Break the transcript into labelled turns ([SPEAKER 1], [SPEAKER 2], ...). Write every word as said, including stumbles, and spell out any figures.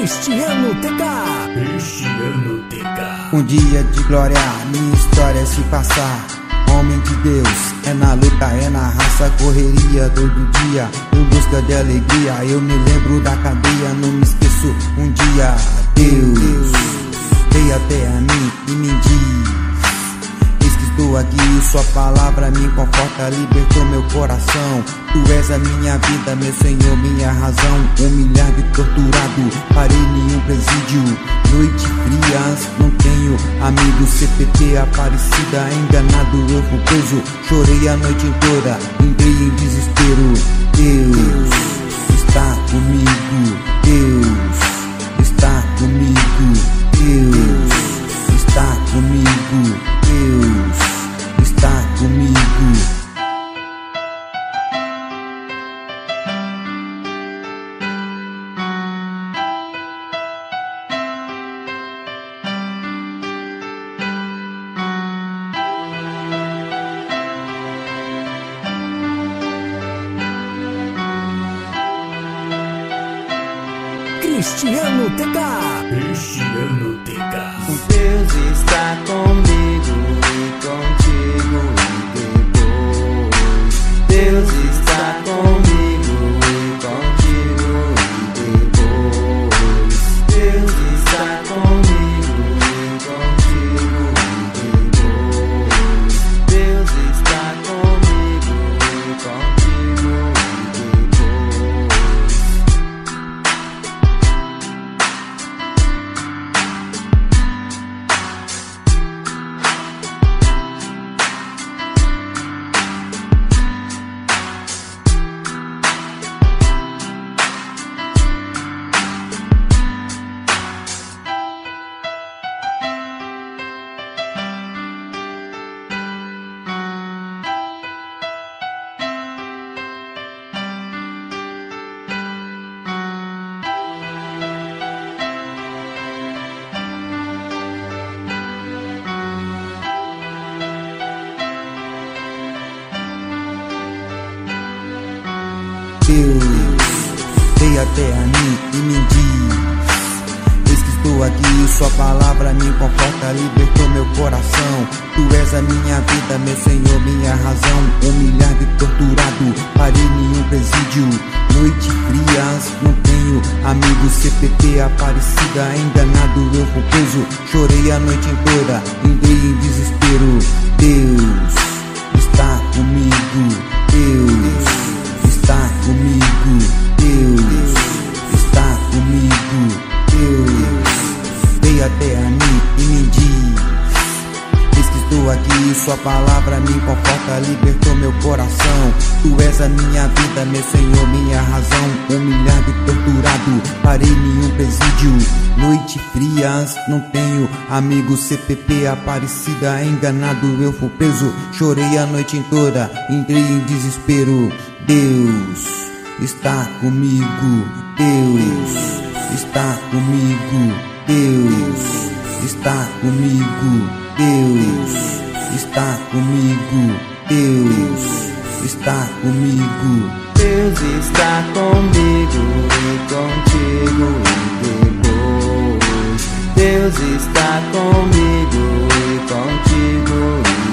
[SPEAKER 1] Cristiano T K.
[SPEAKER 2] Cristiano T K.
[SPEAKER 3] Um dia de glória, minha história se passar. Homem de Deus, é na luta, é na raça, correria todo dia, em busca de alegria. Eu me lembro da cadeia, não me esqueço um dia. Deus veio até a mim e me diz: eis que estou aqui, sua palavra me conforta, libertou meu coração. Tu és a minha vida, meu Senhor, minha razão. Humilhado e torturado, parei em um presídio. Noite frias, não tenho amigo. C P T Aparecida, enganado eu fui preso. Chorei a noite toda, entrei em desespero. Deus está comigo, Deus está comigo, Deus está comigo, Deus está comigo.
[SPEAKER 1] Cristiano T K.
[SPEAKER 2] Cristiano T K.
[SPEAKER 4] Deus está comigo e contigo e depois. Deus está comigo e contigo e depois. Deus está comigo e contigo e depois. Deus está comigo e contigo e depois.
[SPEAKER 3] Deus veio até a mim e me diz: eis que estou aqui, sua palavra me conforta, libertou meu coração. Tu és a minha vida, meu Senhor, minha razão. Humilhado e torturado, parei em um presídio. Noite frias, não tenho amigo. C P T Aparecida, enganado eu fui preso. Chorei a noite toda, entrei em desespero. Deus está comigo, Deus está comigo, Deus está comigo, Deus veio até a mim e me diz: eis que estou aqui, sua palavra me conforta, libertou meu coração. Tu és a minha vida, meu Senhor, minha razão. Humilhado e torturado, parei em um presídio. Noite frias, não tenho amigo. C P P Aparecida, enganado eu fui preso. Chorei a noite toda, entrei em desespero. Deus está comigo, Deus está comigo, Deus está comigo, Deus está comigo, Deus está comigo.
[SPEAKER 4] Deus está comigo e contigo e depois. Deus está comigo e contigo e